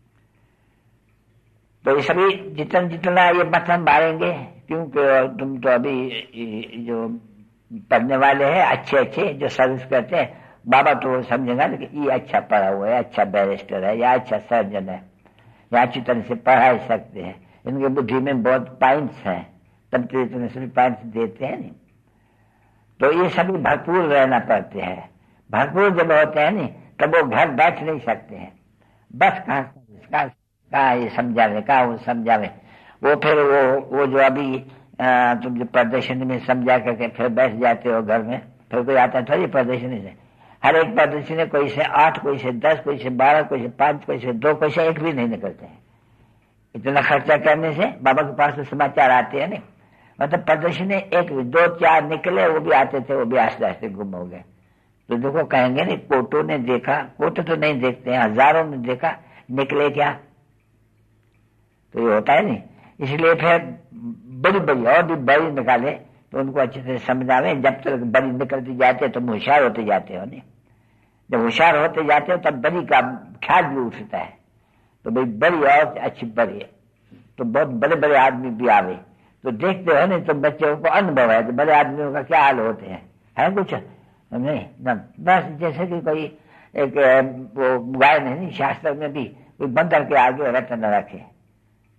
तो ये सभी जितना जितना ये मथा मारेंगे, क्योंकि तुम तो अभी जो पढ़ने वाले हैं अच्छे अच्छे जो सर्विस करते हैं, बाबा तो वो समझेगा ना कि ये अच्छा पढ़ा हुआ है, अच्छा बैरिस्टर है या अच्छा सर्जन है या अच्छी तरह से पढ़ा सकते हैं, इनके बुद्धि में बहुत पॉइंट्स हैं, तब तो इतने सभी पॉइंट्स देते हैं नहीं। तो ये सभी भरपूर रहना पड़ते हैं। भरपूर जब होते हैं नहीं तब वो घर बैठ नहीं सकते हैं। बस कहाँ कहाँ ये समझावे, कहाँ वो समझावे। वो फिर वो वो जो अभी आ, तुम जो प्रदर्शनी में समझा करके फिर बैठ जाते हो घर में, फिर कोई आता है थोड़ी प्रदर्शनी से। हर एक प्रदर्शनी कोई से आठ, कोई से दस, कोई से बारह, कोई से पांच, कोई से दो, कोई से एक भी नहीं निकलते हैं। इतना खर्चा करने से बाबा के पास तो समाचार आते हैं नहीं। मतलब प्रदर्शनी एक दो चार निकले, वो भी आते थे, वो भी आस्ते आस्ते गुम हो गए। तो देखो कहेंगे नहीं कोटों ने देखा, कोटो तो नहीं देखते हैं, हजारों ने देखा, निकले क्या। तो ये होता है नहीं। इसलिए फिर बड़ी बड़ी और भी बड़ी निकाले तो उनको अच्छे से समझावे। जब तक बड़ी निकलती जाते तो होशियार होते जाते हो नहीं। जब होशियार होते जाते हो तब बड़ी का ख्याल भी उठता है। तो भाई बड़ी और अच्छी बड़ी है तो बहुत बड़े बड़े आदमी भी आवे तो देखते हो नहीं तो बच्चों को अनुभव है कि बड़े आदमियों का क्या हाल होते हैं, है कुछ नहीं न। बस जैसे कि कोई एक वो गाय नहीं शास्त्र में भी कोई बंदर के आगे रत्न न रखे,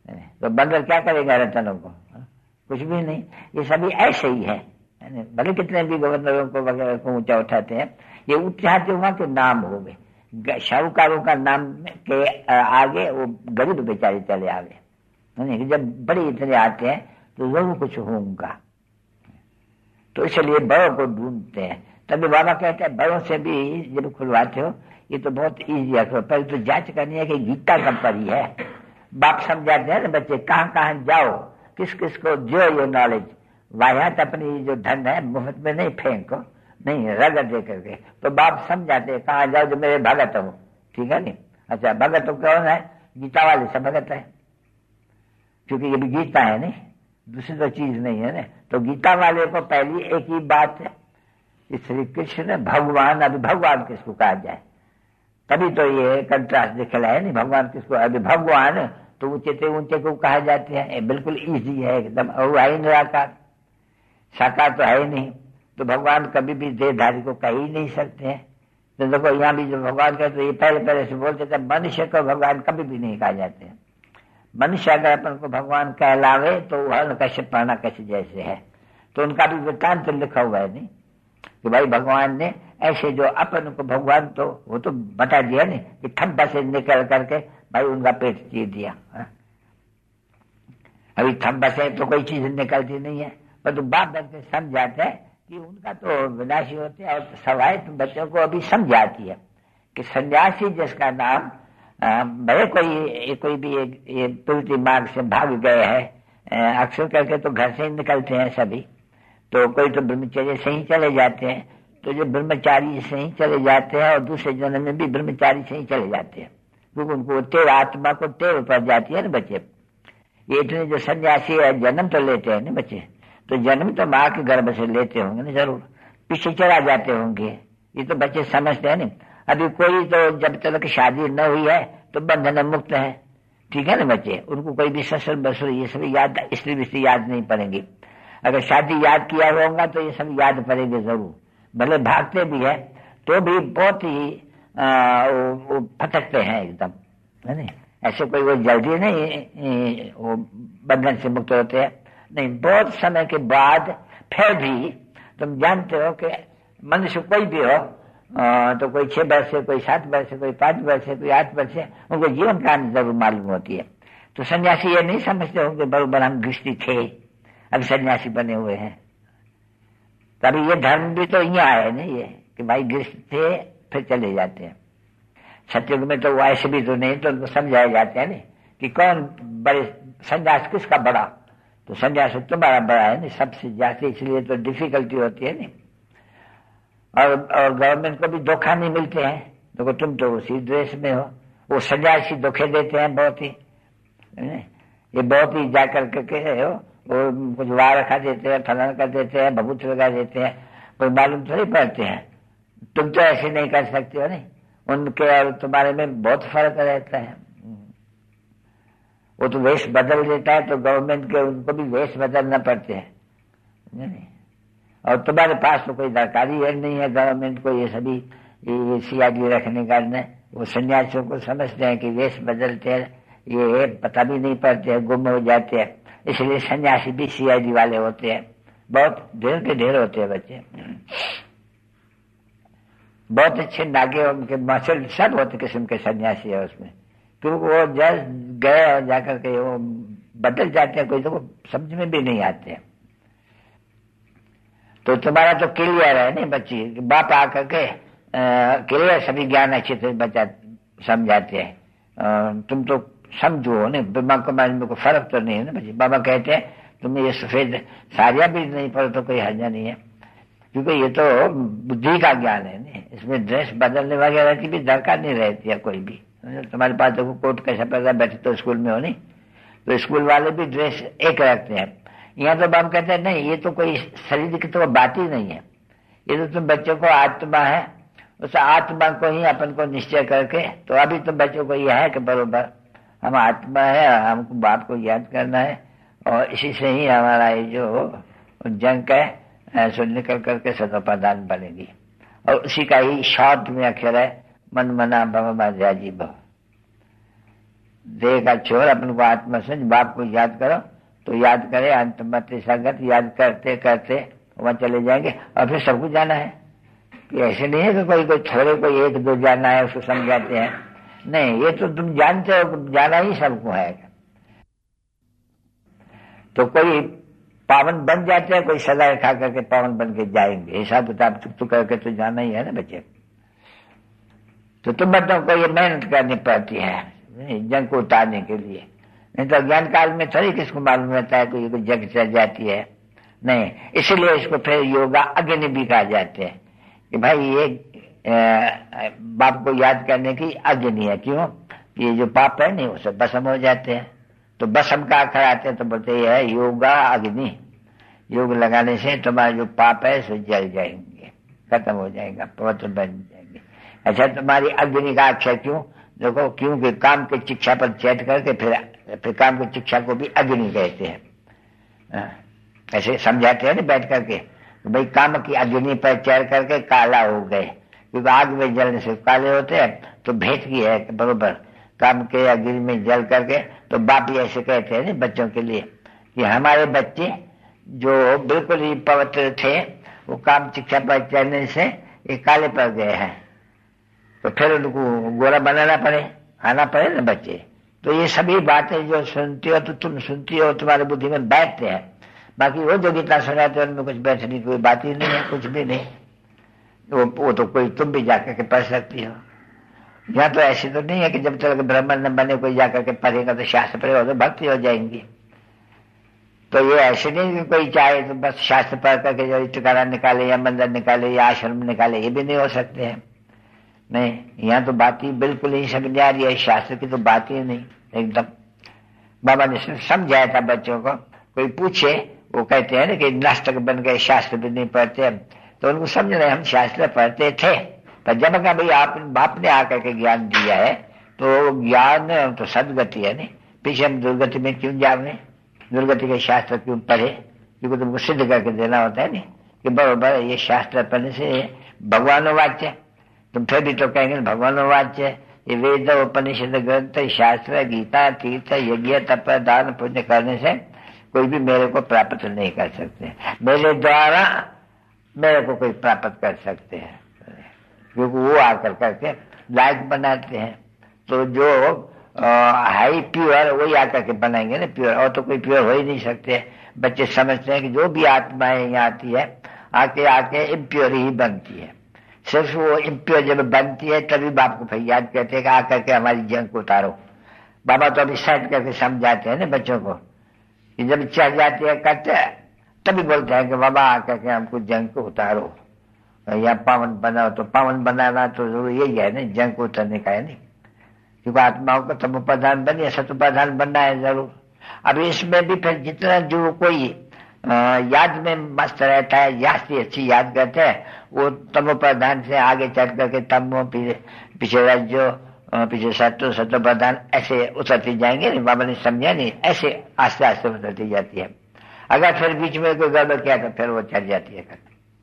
तो बंदर क्या करेगा रतनों को? कुछ भी नहीं। ये सभी ऐसे ही है, भले कितने भी गवर्नरों को वगैरह को ऊंचा उठाते हैं, ये उठाते हुआ के नाम हो गए, शाहूकारों का नाम के आगे वो गरीब बेचारे चले आगे। जब बड़े इतने आते हैं तो जरूर कुछ हो उनका, तो इसलिए बड़ों को ढूंढते हैं। तभी बाबा कहते हैं बड़ों से भी जब खुलवाते हो ये तो बहुत ईजी है, पहले तो जांच करनी है कि गीता कब पढ़ी है। बाप समझाते हैं ना बच्चे, कहाँ कहाँ जाओ, किस किस को जो ये नॉलेज, वाहियात अपनी जो धन है मुफ्त में नहीं फेंको, नहीं रगड़ दे करके। तो बाप समझाते हैं कहाँ जाओ जो मेरे भगत हो, ठीक है नहीं। अच्छा भगत तो कौन है? गीता वाले सब भगत है, क्योंकि ये भी गीता है नहीं, दूसरी तो चीज नहीं है ना। तो गीता वाले को पहली एक ही बात है, श्री कृष्ण भगवान, अभी भगवान किसको कहा जाए, तभी तो ये कंट्रास्ट दिखला है नहीं। भगवान किसको? अभी भगवान तो ऊंचे से ऊंचे को कहा जाते हैं, बिल्कुल इजी है एकदम, और है निराकार, साकार तो है ही नहीं। तो भगवान कभी भी देहधारी को कह ही नहीं सकते हैं। तो देखो यहाँ भी जो भगवान कहते तो ये पहले पहले से बोलते थे, मनुष्य को भगवान कभी भी नहीं कहा जाते हैं। मनुष्य अगर अपन को भगवान कहलावे तो वह कश्यप पढ़ना कैसे जैसे है, तो उनका भी वृत्तांत तो लिखा हुआ है नहीं कि भाई भगवान ने ऐसे जो अपन को भगवान तो वो तो बता दिया नहीं कि थब्बा से निकल करके भाई उनका पेट चीर दिया। हा? अभी थब्बा से तो कोई चीज निकलती नहीं है, पर तो बाप बच्चे समझाते हैं कि उनका तो विनाशी होते हैं। और सवाई तो बच्चों को अभी समझाती है कि सन्यासी जिसका नाम भले कोई कोई भी ये प्रवृत्ति मार्ग से भाग गए हैं, अक्सर करके तो घर से ही निकलते हैं सभी, तो कोई तो ब्रह्मचर्य से ही चले जाते हैं। तो जो ब्रह्मचारी से ही चले जाते हैं और दूसरे जन्म में भी ब्रह्मचारी से ही चले जाते हैं, क्योंकि उनको टेव, आत्मा को टेव पड़ जाती है ना बच्चे। ये इतने जो सन्यासी है जन्म तो लेते हैं ना बच्चे, तो जन्म तो माँ के गर्भ से लेते होंगे ना, जरूर पीछे चला जाते होंगे, ये तो बच्चे समझते हैं ना। अभी कोई तो जब तक शादी न हुई है तो बंधन मुक्त है, ठीक है ना बच्चे, उनको कोई भी ससुर बसुर ये सब याद, स्त्री विस्त्री याद नहीं पड़ेंगी। अगर शादी याद किया होगा तो ये सब याद पड़ेंगे जरूर, भले भागते भी है तो भी बहुत ही वो फटकते हैं एकदम, है नहीं। ऐसे कोई वो जल्दी नहीं वो बंधन से मुक्त होते हैं, नहीं, बहुत समय के बाद फिर भी तुम जानते हो कि मनुष्य कोई भी हो, आ, तो कोई छह वर्ष से, कोई सात वर्ष से, कोई पांच वर्ष से, कोई आठ वर्ष से, उनको जीवन कहानी जरूर मालूम होती है। तो सन्यासी ये नहीं समझते होंगे बरोबर हम गृहस्थी थे अब सन्यासी बने हुए हैं। तभी ये धर्म भी तो यहाँ है नहीं, ये कि भाई गृहस्थ थे फिर चले जाते हैं। सत्युग में तो वो ऐसे भी तो नहीं, तो उनको समझाए जाते हैं नहीं कि कौन बड़े, संन्यास किसका बड़ा, तो संन्यास तुम्हारा बड़ा है नहीं सबसे ज्यादा, इसलिए तो डिफिकल्टी होती है नहीं। और और गवर्नमेंट को भी धोखा नहीं मिलते हैं, देखो तुम तो उसी ड्रेस में हो, वो सन्यासी धोखे देते हैं बहुत ही, ये बहुत ही जा कर के हो, वो कुछ वार रखा देते हैं, फलन कर देते हैं, भभूत लगा देते हैं, कोई मालूम थोड़ी पड़ते हैं। तुम तो ऐसे नहीं कर सकते हो नहीं, उनके और तुम्हारे में बहुत फर्क रहता है। वो तो वेश बदल देता है तो गवर्नमेंट के उनको भी वेश बदलना पड़ते हैं नहीं? और तुम्हारे पास तो कोई दरकारी है नहीं है गवर्नमेंट को ये सभी ये सीआईडी रखने का न, वो सन्यासियों को समझते हैं कि वेश बदलते हैं, ये पता भी नहीं पड़ते हैं, गुम हो जाते हैं, इसलिए सन्यासी भी सीआईडी वाले होते हैं, बहुत ढेर के ढेर होते हैं बच्चे, बहुत अच्छे नागे उनके मसल सब होते किस्म के सन्यासी है उसमें, क्योंकि वो जब गए और जाकर के वो बदल जाते हैं, कोई तो समझ में भी नहीं आते हैं। तो तुम्हारा तो क्लियर है नहीं बच्ची, बाप आकर के क्लियर सभी ज्ञान अच्छे से बच्चा समझाते हैं, तुम तो समझो नहीं, ब्रह्मा कुमार में कोई फर्क तो नहीं है ना बच्ची। बाबा कहते हैं तुम्हें ये सफेद साड़ियां भी नहीं पड़ो तो कोई हर्जा नहीं है, क्योंकि ये तो बुद्धि का ज्ञान है नहीं, इसमें ड्रेस बदलने वगैरह की भी दरकार नहीं रहती है कोई भी। तुम्हारे पास देखो कोट कैसा पहला बैठे तो स्कूल में हो नहीं, तो स्कूल वाले भी ड्रेस एक रखते हैं। यहाँ तो हम कहते हैं नहीं, ये तो कोई शरीर की तो बात ही नहीं है, ये तो तुम बच्चों को आत्मा है, उस आत्मा को ही अपन को निश्चय करके, तो अभी तो बच्चों को यह है कि बरोबर हम आत्मा है, हमको बाप को याद करना है, और इसी से ही हमारा ये जो जंक है सो निकल करके सतोपादान बनेगी, और उसी का ही शॉर्ट में अक्षर है मन मना भव माध्याजी भव। देह का छोर, अपन को आत्मा समझ, बाप को याद करो तो याद करे, अंत मत संगत, याद करते करते वहां चले जाएंगे। और फिर सबको जाना है, कि ऐसे नहीं है कि कोई कोई थोड़े कोई एक दो जाना है उसको समझाते हैं, नहीं, ये तो तुम जानते हो जाना ही सबको है। तो कोई पावन बन जाते हैं, कोई सजा खा करके पावन बन के जाएंगे, हिसाब किताब चुप करके तो जाना ही है ना बच्चे। तो तुम बताओ को ये मेहनत करनी पड़ती है जंग को उतारने के लिए, नहीं तो ज्ञान काल में थोड़ी किसको मालूम रहता है कोई जंग चल जाती है, नहीं। इसलिए इसको फिर योगा अग्नि भी कहा जाते हैं कि भाई ये बाप को याद करने की अग्नि है। क्यों? ये जो पाप है नहीं उसे भस्म हो जाते हैं। तो भस्म का आखिर आते हैं तो बोलते ये है योगा अग्नि, योग लगाने से तुम्हारे जो पाप है सो जल जाएंगे, खत्म हो जाएगा, पवित्र बन जाएंगे। अच्छा, तुम्हारी अग्नि का अक्षर क्यों? देखो, क्योंकि काम की शिक्षा पर चैत करके फिर फिर काम की शिक्षा को भी अग्नि कहते हैं। ऐसे समझाते हैं ना बैठ करके, तो भाई काम की अग्नि पर चढ़ करके काला हो गए, क्योंकि आग में जलने से काले होते हैं। तो भेद की है बरोबर, काम के अग्नि में जल करके। तो बाप ही ऐसे कहते हैं ना बच्चों के लिए कि हमारे बच्चे जो बिल्कुल ही पवित्र थे वो काम शिक्षा पर चढ़ने से ये काले पड़ गए हैं, तो फिर उनको गोरा बनाना पड़े, आना पड़े ना बच्चे। तो ये सभी बातें जो सुनती हो तो तुम सुनती हो, तुम्हारी बुद्धि में बैठते हैं। बाकी वो जो गीता सुनाते हैं उनमें कुछ बैठने की कोई बात ही नहीं है, कुछ भी नहीं। वो, वो तो कोई तुम भी जाकर के पढ़ सकती हो। यहाँ तो ऐसी तो नहीं है कि जब तक ब्राह्मण न बने कोई जाकर के पढ़ेगा तो शास्त्र पढ़ेगा तो भक्ति हो जाएंगी। तो ये ऐसे नहीं कि कोई चाहे तो बस शास्त्र पढ़ करके जो टिकारा निकाले या मंदिर निकाले या आश्रम निकाले, ये भी नहीं हो सकते हैं। नहीं, यहाँ तो बात ही बिल्कुल ही समझ आ रही है, शास्त्र की तो बात ही नहीं एकदम। बाबा ने समझाया था बच्चों को, कोई पूछे वो कहते हैं ना कि नास्तिक बन गए, शास्त्र भी नहीं पढ़ते, तो उनको समझ रहे हम शास्त्र पढ़ते थे, पर जब कहा भाई आप बाप ने आकर के ज्ञान दिया है तो ज्ञान तो सदगति है नहीं, पीछे हम दुर्गति में क्यों जाने, दुर्गति के शास्त्र क्यों पढ़े? क्योंकि तुमको सिद्ध करके देना होता है नहीं कि बरोबर ये शास्त्र पढ़ने से भगवान वाच्य। तुम फिर भी तो कहेंगे भगवान वाच्य, ये वेद उपनिषद ग्रंथ शास्त्र गीता तीर्थ यज्ञ तप दान पुण्य करने से कोई भी मेरे को प्राप्त नहीं कर सकते, मेरे द्वारा मेरे को कोई प्राप्त कर सकते हैं, क्योंकि वो आकर करके लायक बनाते हैं। तो जो हाई प्योर वही आकर के बनाएंगे ना प्योर, और तो कोई प्योर हो ही नहीं सकते। बच्चे समझते हैं कि जो भी आत्माएं यहाँ आती है आके आके इम्प्योर ही बनती है। सिर्फ वो इम्प्योर जब बनती है तभी बाप को फिर याद करते हैं कि आकर के हमारी जंग को उतारो। बाबा तो अभी सेट करके समझाते हैं ना बच्चों को कि जब चढ़ जाती है करते हैं तभी बोलते हैं कि बाबा आकर के हमको जंग को उतारो या पावन बनाओ। तो पावन बनाना तो जरूर यही है ना, जंग को उतरने का है नहीं, क्योंकि आत्माओं का तम प्रधान बनिए सत्व प्रधान बनना है जरूर। अब इसमें भी फिर जितना जो कोई आ, याद में मस्त रहता है, याद से अच्छी याद करते हैं, वो तमो प्रधान से आगे चढ़ करके तमो पीछे पीछे रज्जो पीछे सत्व सत्व प्रधान ऐसे उतरती जाएंगे। नहीं बाबा ने समझा नहीं, ऐसे आस्ते आस्ते उतरती जाती है। अगर फिर बीच में कोई गड़बड़ किया तो फिर वो चढ़ जाती है।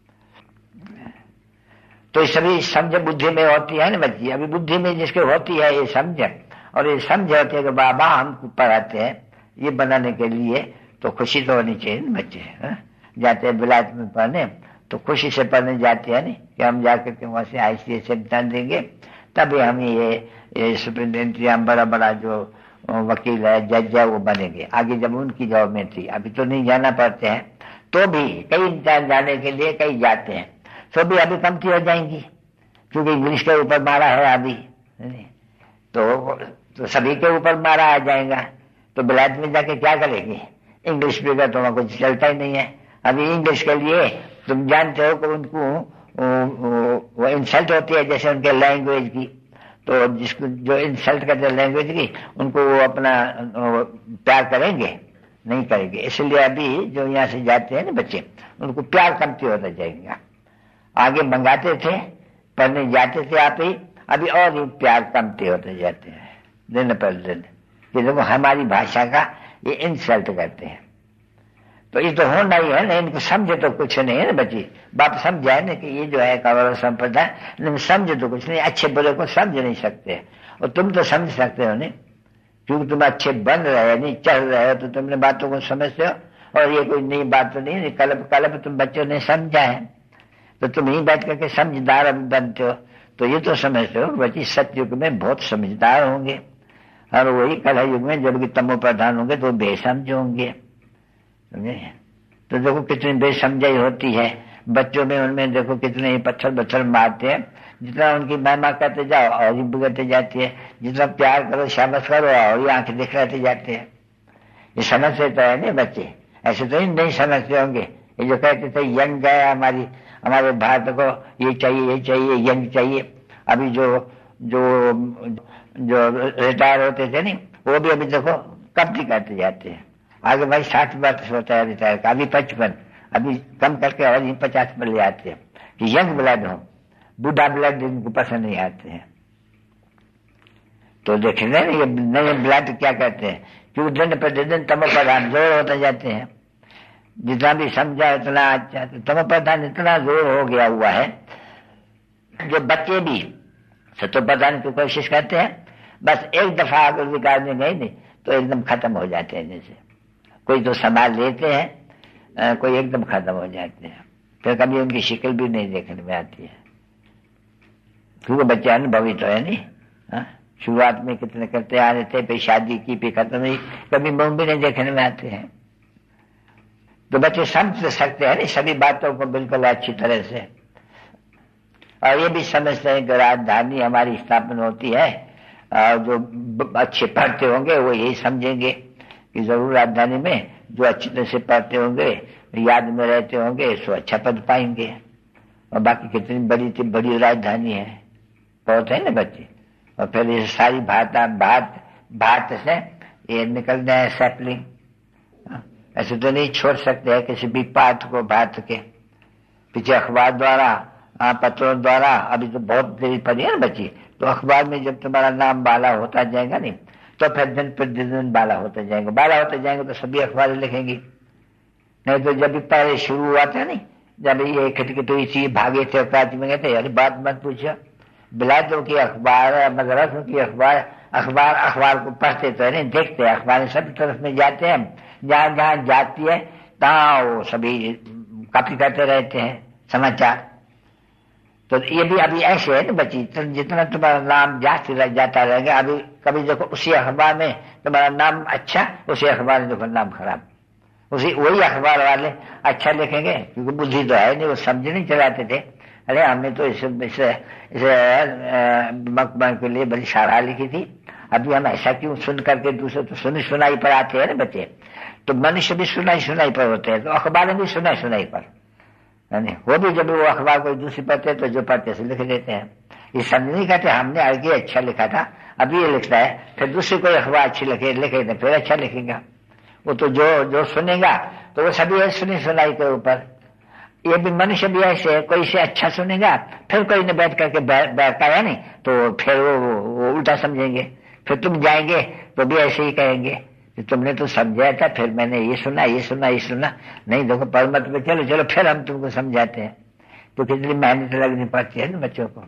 तो सभी समझ बुद्धि में होती है ना बच्ची, अभी बुद्धि में जिसके होती है ये समझ, और ये समझ होती है कि बाबा हमको पढ़ाते हैं ये बनाने के लिए, तो खुशी तो होनी चाहिए ना बच्चे। है? जाते हैं विलायत में पढ़ने तो खुशी से पढ़ने जाते हैं नहीं कि हम जाकर के वहां से आई सी एस एग्जाम देंगे तभी हम ये, ये सुप्रिंटेंडेंट या बड़ा बड़ा जो वकील है जज है वो बनेंगे। आगे जब उनकी जॉब में थी, अभी तो नहीं जाना पड़ते हैं, तो भी कई इंसान जाने के लिए कई जाते हैं, तो भी अभी कमती हो जाएंगी क्योंकि इंग्लिश के ऊपर मारा है अभी, तो, तो सभी के ऊपर मारा आ जाएगा। तो विलायत में जाके क्या करेंगे? इंग्लिश स्पीकर तो वहां कुछ चलता ही नहीं है। अभी इंग्लिश के लिए तुम जानते हो कि उनको वो इंसल्ट होती है जैसे उनके लैंग्वेज की, तो जिसको जो इंसल्ट करते हैं लैंग्वेज की उनको वो अपना प्यार करेंगे नहीं करेंगे। इसलिए अभी जो यहाँ से जाते हैं ना बच्चे उनको प्यार कमती होता जाएगा। आगे मंगाते थे, पढ़ने जाते थे आप ही, अभी और ही प्यार कमते होते जाते हैं दिन पर दिन कि देखो हमारी भाषा का ये इंसल्ट करते हैं। तो ये तो होना ही है ना, इनको समझे तो कुछ नहीं है ना बच्ची। बाप समझाए ना कि ये जो है कौरव संप्रदाय समझे तो कुछ नहीं, अच्छे बुरे को समझ नहीं सकते, और तुम तो समझ सकते हो नहीं क्योंकि तुम अच्छे बन रहे हो, नहीं चल रहे हो, तो तुमने बातों को समझते हो। और ये कोई नई बात तो नहीं, कल कल तुम बच्चों ने समझा है, तो तुम ही बैठ करके समझदार बनते हो। तो ये तो समझते हो बच्ची सतयुग में बहुत समझदार होंगे, और वही कलह युग में जबकि तमो प्रधान होंगे तो बेसमझ होंगे। तो देखो कितनी बेसमझाई होती है बच्चों में, उनमें देखो कितने पत्थर पत्थर मारते हैं। जितना उनकी महिमा करते जाओ और ही बिगड़ते जाती है, जितना प्यार करो शाबाश करो और ही आंखें दिखलाते जाते हैं। ये समझते तो है नहीं बच्चे, ऐसे तो नहीं समझते होंगे। ये जो कहते थे यंग है हमारी हमारे भारत को ये चाहिए ये चाहिए यंग चाहिए, अभी जो जो जो रिटायर होते थे नहीं वो भी अभी देखो कम ही करते जाते हैं। आगे भाई साठ वर्ष होता है रिटायर का, अभी पचपन, अभी कम करके और पचास पर ले आते हैं कि यंग ब्लड हो, बूढ़ा ब्लड इनको पसंद नहीं आते हैं। तो देखें ना ये नए ब्लड क्या कहते हैं, क्योंकि दिन प्रतिदिन तमो प्रधान जोर होते जाते हैं। जितना भी समझा इतना अच्छा, तमो प्रधान इतना जोर हो गया हुआ है, जो बच्चे भी सतो प्रधान की कोशिश करते हैं, बस एक दफा अगर विकार में गए नहीं तो एकदम खत्म हो जाते हैं। जैसे कोई तो संभाल लेते हैं, कोई एकदम खत्म हो जाते हैं, फिर कभी उनकी शिकल भी नहीं देखने में आती है, क्योंकि बच्चे अनुभवी तो है नहीं। हा? शुरुआत में कितने करते आ रहे थे, फिर शादी की, फिर खत्म हुई, कभी मुंह भी नहीं देखने में आते हैं। तो बच्चे समझ सकते हैं नहीं सभी बातों को बिल्कुल अच्छी तरह से, और ये भी समझते हैं कि राजधानी हमारी स्थापना होती है, और जो अच्छे पढ़ते होंगे वो यही समझेंगे कि जरूर राजधानी में जो अच्छी तरह से पढ़ते होंगे, याद में रहते होंगे, सो अच्छा पद पाएंगे। और बाकी कितनी बड़ी थी बड़ी राजधानी है, बहुत है ना बच्चे। और फिर ये सारी भारत भारत भारत से ये निकल जाए सैपलिंग, ऐसे तो नहीं छोड़ सकते हैं किसी भी पार्ट को भारत के। पीछे अखबार द्वारा, पत्रों द्वारा अभी तो बहुत देरी पड़ी है ना बच्ची, तो अखबार में जब तुम्हारा नाम बाला होता जाएगा नहीं तो फिर दिन प्रतिदिन बाला होते जाएंगे, बाला होते जाएंगे तो सभी अखबार लिखेंगी। नहीं तो जब भी पहले शुरू हुआ था नहीं, जब ये खटखट हुई थी, भागे थे प्राची में गए थे, अरे बात मत पूछो, बिलायतों की अखबार, मदरसों की अखबार, अखबार अखबार को पढ़ते तो नहीं, देखते हैं अखबार सब तरफ में जाते हैं, जहां जहां जाती है तहां वो सभी कॉपी करते रहते हैं समाचार। तो ये भी अभी ऐसे है ना बच्ची, तो जितना तुम्हारा नाम जाती रह जाता रहेगा, अभी कभी देखो उसी अखबार में तुम्हारा नाम अच्छा, उसी अखबार में देखो नाम खराब, उसी वही अखबार वाले अच्छा लिखेंगे, क्योंकि बुद्धि तो है नहीं, वो समझ नहीं चलाते थे। अरे हमने तो इसे इसे इसे मकबन के लिए बड़ी सारा लिखी थी, अभी हम ऐसा क्यों सुन करके दूसरे तो सुनी सुनाई पर आते हैं ना बच्चे। तो मनुष्य भी सुनाई सुनाई पर होते हैं, तो अखबार भी सुनाई सुनाई पर, नहीं वो भी जब वो अखबार कोई दूसरी पढ़ते तो जो पढ़ते से लिख देते हैं। ये समझ नहीं कहते हमने आगे अच्छा लिखा था, अभी ये लिखता है, फिर दूसरी कोई अखबार अच्छी लिखे लिखे तो फिर अच्छा लिखेगा। वो तो जो जो सुनेगा तो वो सभी सुनी सुनाई के ऊपर। ये भी मनुष्य भी ऐसे है, कोई से अच्छा सुनेगा फिर कोई ने बैठ करके बैठता है नहीं, तो फिर वो, वो उल्टा समझेंगे, फिर तुम जाएंगे तो भी ऐसे ही कहेंगे कि तुमने तो समझाया था, फिर मैंने ये सुना ये सुना ये सुना, नहीं देखो परमत में चलो चलो फिर हम तुमको समझाते हैं। तो कितनी मेहनत लगनी पड़ती है ना बच्चों को।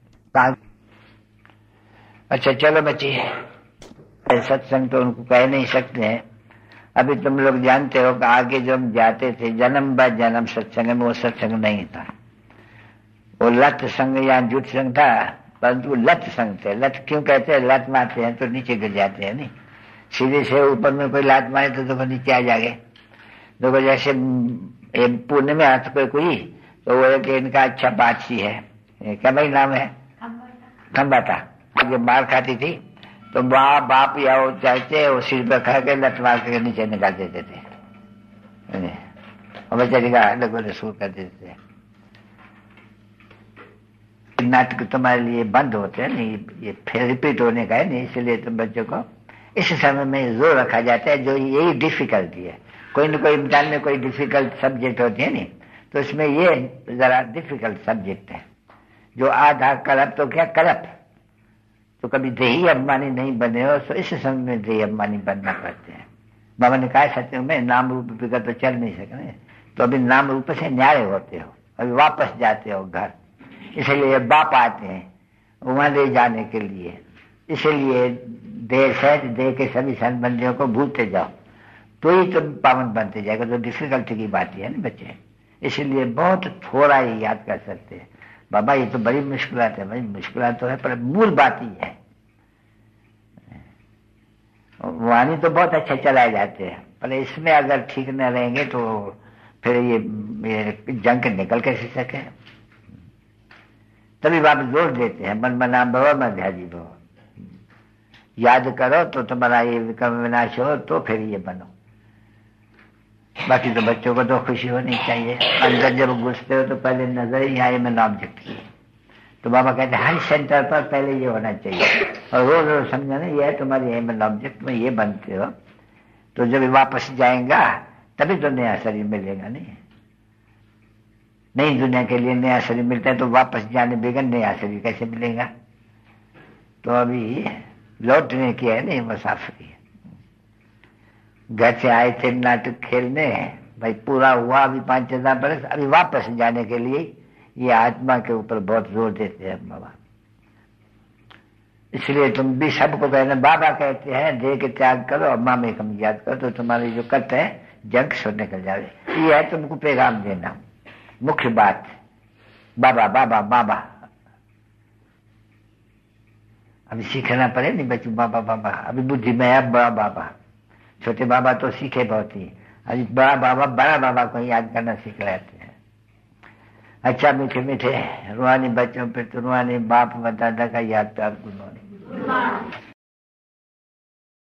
अच्छा चलो बच्चे, सत्संग तो उनको कह नहीं सकते हैं। अभी तुम लोग जानते हो कि आगे जो हम जाते थे जन्म ब जन्म सत्संग में, वो सत्संग नहीं था, वो लत संग या जुट संग था, परंतु लत संग थे। लत क्यों कहते हैं, लत मारते हैं तो नीचे गिर जाते हैं, नहीं सीधे से ऊपर में कोई लात मारे तो देखो नीचे आ जाएंगे। देखो जैसे पुणे में हाथ कोई कोई तो वो एक इनका अच्छा बातची है, क्या भाई नाम है, खम्बाता, आगे मार खाती थी तो माँ बाप या वो चाहते वो सिर पर खा के लत मार के नीचे निकाल देते थे, और बेचारी का लगभग शुरू कर देते थे। नाटक तुम्हारे लिए बंद होते हैं नहीं, ये फिर रिपीट होने का है नहीं, इसलिए तुम बच्चों को इस समय में जोर रखा जाता है। जो यही डिफिकल्टी है, कोई न कोई इम्तिहान में कोई डिफिकल्ट सब्जेक्ट होती है नहीं, तो इसमें ये जरा डिफिकल्ट सब्जेक्ट है। जो आधा करप तो क्या करप, तो कभी देही अभिमानी नहीं बने हो तो इस समय में देही अभिमानी बनना पड़ते हैं। बाबा ने कहा सत्य में नाम रूप बिगड़ तो चल नहीं सकते, तो अभी नाम रूप से न्यारे होते हो, अभी वापस जाते हो घर, इसलिए बाप आते हैं वहां ले जाने के लिए, इसलिए देह सहज देह के सभी संबंधियों को भूलते जाओ तो ही तुम पावन बनते जाएगा। तो डिफिकल्टी की बात है ना बच्चे, इसलिए बहुत थोड़ा ही याद कर सकते हैं। बाबा ये तो बड़ी मुश्किलात है, भाई मुश्किलात तो है पर मूल बात ही है। वाणी तो बहुत अच्छा चलाए जाते हैं पर इसमें अगर ठीक न रहेंगे तो फिर ये, ये जंग निकल कैसे सके। तभी बाबा जोर देते हैं मन मना भव मध्याजी भव, याद करो तो तुम्हारा ये विक्रम विनाश हो तो फिर ये बनो। बाकी तो बच्चों को तो खुशी होनी चाहिए। अंदर जब घुसते हो तो पहले नजर ही आए में ऑब्जेक्ट की, तो बाबा कहते हैं हर सेंटर पर पहले ये होना चाहिए और रोज रोज समझाना ये है तुम्हारी एम एंड ऑब्जेक्ट में ये बनते हो। तो जब वापस जाएगा तभी तो नया शरीर मिलेगा। नहीं नई दुनिया के लिए नया शरीर मिलता है तो वापस जाने बगैर नया शरीर कैसे मिलेगा। तो अभी लौटने की है नहीं मुसाफरी। घर से आए थे नाटक खेलने, भाई पूरा हुआ अभी पांच हजार बरस, अभी वापस जाने के लिए ये आत्मा के ऊपर बहुत जोर देते हैं बाबा। इसलिए तुम भी सबको कहना, बाबा कहते हैं देह के त्याग करो और मामे कम याद करो तो तुम्हारी जो कट है जंग से निकल जाए। ये है तुमको पैगाम देना, मुख्य बात। बाबा बाबा बाबा अभी सीखना पड़े नहीं बच्चों, बाबा बाबा अभी बुद्धि में है बड़ा बाबा। छोटे बाबा तो सीखे बहुत ही, अभी बड़ा बाबा बड़ा बाबा को याद करना सीख लेते हैं। अच्छा मीठे मीठे रूहानी बच्चों पे तो रूहानी बाप व दादा का याद प्यार गुनोनी।